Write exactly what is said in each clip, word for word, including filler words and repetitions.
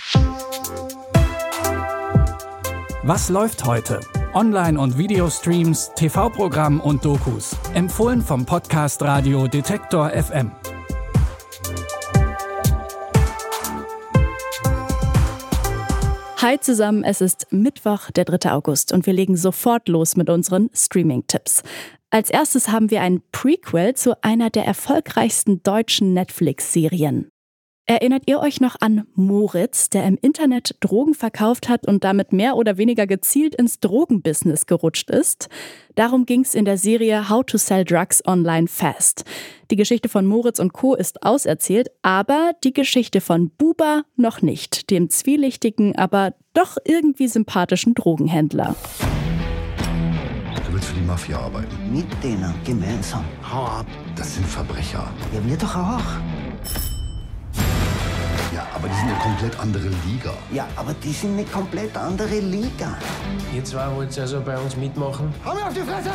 Was läuft heute? Online- und Videostreams, T V-Programm und Dokus. Empfohlen vom Podcast Radio Detektor F M. Hi zusammen, es ist Mittwoch, der dritte August und wir legen sofort los mit unseren Streaming-Tipps. Als erstes haben wir ein Prequel zu einer der erfolgreichsten deutschen Netflix-Serien. Erinnert ihr euch noch an Moritz, der im Internet Drogen verkauft hat und damit mehr oder weniger gezielt ins Drogenbusiness gerutscht ist? Darum ging es in der Serie How to Sell Drugs Online Fast. Die Geschichte von Moritz und Co. ist auserzählt, aber die Geschichte von Buba noch nicht, dem zwielichtigen, aber doch irgendwie sympathischen Drogenhändler. Du willst für die Mafia arbeiten? Mit denen gemeinsam. Hau ab, das sind Verbrecher. Ja, wir doch auch. Ja, aber die sind eine komplett andere Liga. Ja, aber die sind eine komplett andere Liga. Ihr zwei wollt also bei uns mitmachen? Hau mir auf die Fresse!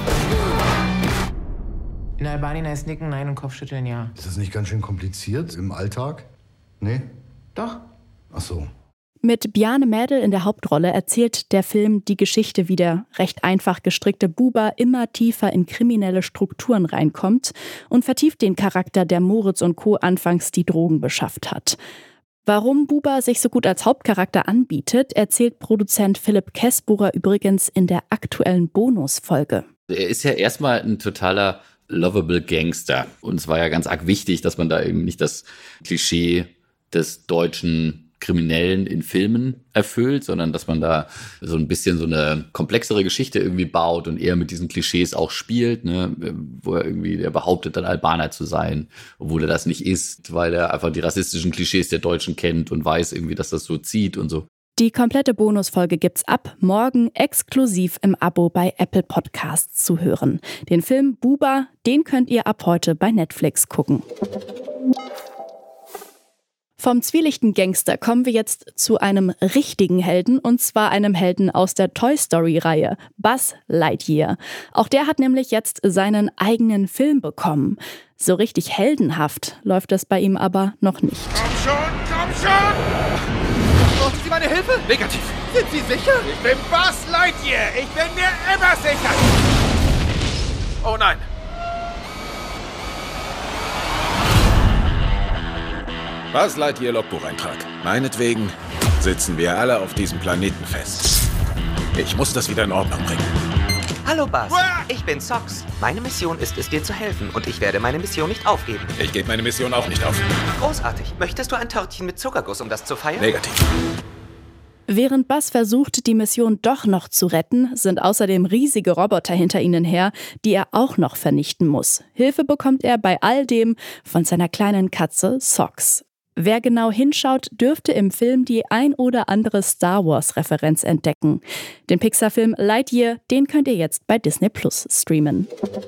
In Albanien heißt Nicken nein und Kopfschütteln ja. Ist das nicht ganz schön kompliziert im Alltag? Nee? Doch. Ach so. Mit Bjarne Mädel in der Hauptrolle erzählt der Film die Geschichte, wie der recht einfach gestrickte Buba immer tiefer in kriminelle Strukturen reinkommt und vertieft den Charakter, der Moritz und Co. anfangs die Drogen beschafft hat. Warum Buba sich so gut als Hauptcharakter anbietet, erzählt Produzent Philipp Kessbohrer übrigens in der aktuellen Bonusfolge. Er ist ja erstmal ein totaler lovable Gangster. Und es war ja ganz arg wichtig, dass man da eben nicht das Klischee des deutschen Kriminellen in Filmen erfüllt, sondern dass man da so ein bisschen so eine komplexere Geschichte irgendwie baut und eher mit diesen Klischees auch spielt, ne? Wo er irgendwie, der behauptet dann Albaner zu sein, obwohl er das nicht ist, weil er einfach die rassistischen Klischees der Deutschen kennt und weiß irgendwie, dass das so zieht und so. Die komplette Bonusfolge gibt's ab morgen exklusiv im Abo bei Apple Podcasts zu hören. Den Film Buba, den könnt ihr ab heute bei Netflix gucken. Vom zwielichtigen Gangster kommen wir jetzt zu einem richtigen Helden, und zwar einem Helden aus der Toy-Story-Reihe, Buzz Lightyear. Auch der hat nämlich jetzt seinen eigenen Film bekommen. So richtig heldenhaft läuft es bei ihm aber noch nicht. Komm schon, komm schon! Brauchen Sie meine Hilfe? Negativ. Sind Sie sicher? Ich bin Buzz Lightyear. Ich bin mir immer sicher. Oh nein. Buzz Lightyear Logbucheintrag. Meinetwegen sitzen wir alle auf diesem Planeten fest. Ich muss das wieder in Ordnung bringen. Hallo Buzz, ich bin Sox. Meine Mission ist es, dir zu helfen und ich werde meine Mission nicht aufgeben. Ich gebe meine Mission auch nicht auf. Großartig. Möchtest du ein Törtchen mit Zuckerguss, um das zu feiern? Negativ. Während Buzz versucht, die Mission doch noch zu retten, sind außerdem riesige Roboter hinter ihnen her, die er auch noch vernichten muss. Hilfe bekommt er bei all dem von seiner kleinen Katze Sox. Wer genau hinschaut, dürfte im Film die ein oder andere Star-Wars-Referenz entdecken. Den Pixar-Film Lightyear, den könnt ihr jetzt bei Disney Plus streamen.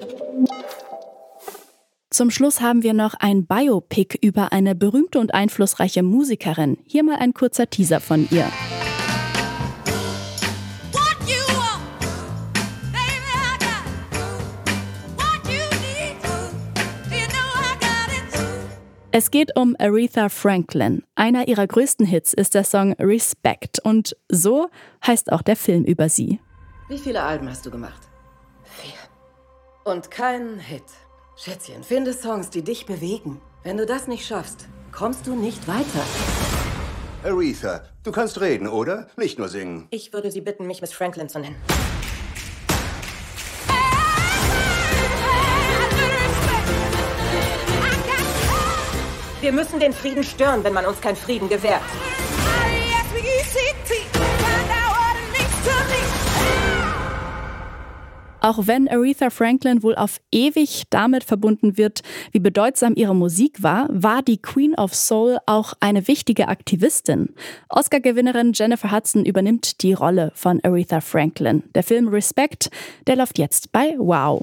Zum Schluss haben wir noch ein Biopic über eine berühmte und einflussreiche Musikerin. Hier mal ein kurzer Teaser von ihr. Es geht um Aretha Franklin. Einer ihrer größten Hits ist der Song Respect und so heißt auch der Film über sie. Wie viele Alben hast du gemacht? Vier. Und keinen Hit. Schätzchen, finde Songs, die dich bewegen. Wenn du das nicht schaffst, kommst du nicht weiter. Aretha, du kannst reden, oder? Nicht nur singen. Ich würde Sie bitten, mich Miss Franklin zu nennen. Wir müssen den Frieden stören, wenn man uns keinen Frieden gewährt. Auch wenn Aretha Franklin wohl auf ewig damit verbunden wird, wie bedeutsam ihre Musik war, war die Queen of Soul auch eine wichtige Aktivistin. Oscar-Gewinnerin Jennifer Hudson übernimmt die Rolle von Aretha Franklin. Der Film Respect, der läuft jetzt bei Wow.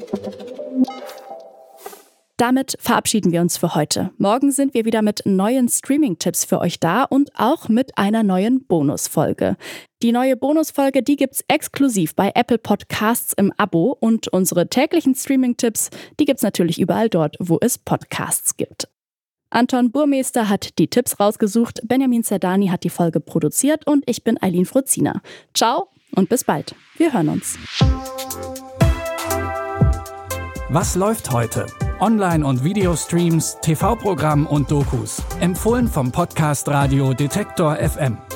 Damit verabschieden wir uns für heute. Morgen sind wir wieder mit neuen Streaming-Tipps für euch da und auch mit einer neuen Bonusfolge. Die neue Bonusfolge, die gibt's exklusiv bei Apple Podcasts im Abo und unsere täglichen Streaming-Tipps, die gibt's natürlich überall dort, wo es Podcasts gibt. Anton Burmester hat die Tipps rausgesucht, Benjamin Zerdani hat die Folge produziert und ich bin Eileen Fruzina. Ciao und bis bald. Wir hören uns. Was läuft heute? Online- und Videostreams, T V-Programm und Dokus. Empfohlen vom Podcast Radio Detektor F M.